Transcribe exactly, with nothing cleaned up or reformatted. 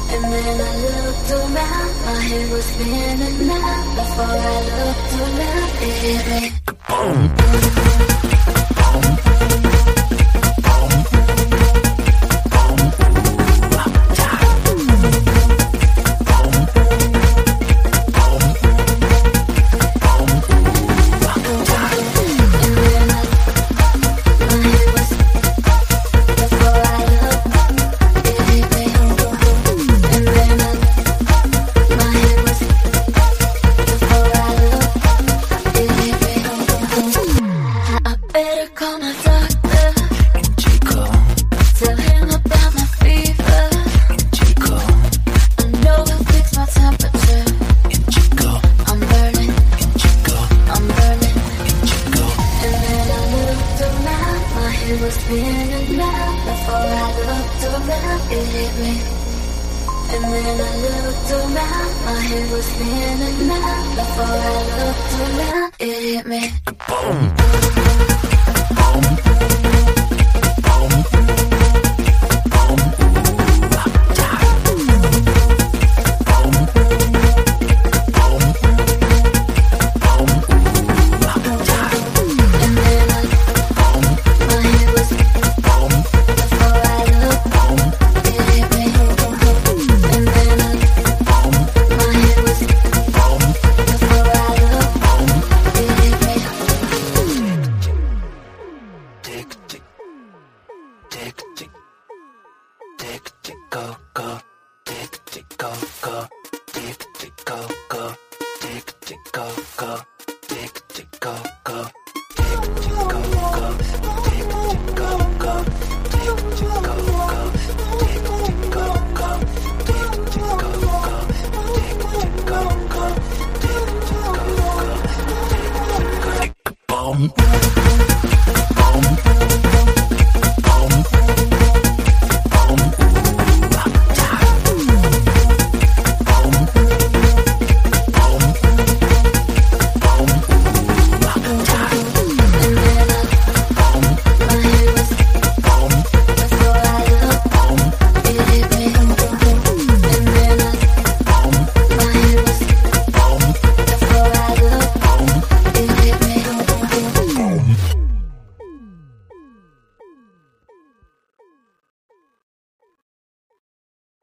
And then I looked around, my head was spinning now. Before I looked around, it hit me. It was spinning round. Before I looked around, it hit me. And then I looked around, my head was spinning round. Before I looked around, it hit me. Boom. Tick, tick, tick, tick, tick, tick, go, go, tick, tick, go, go.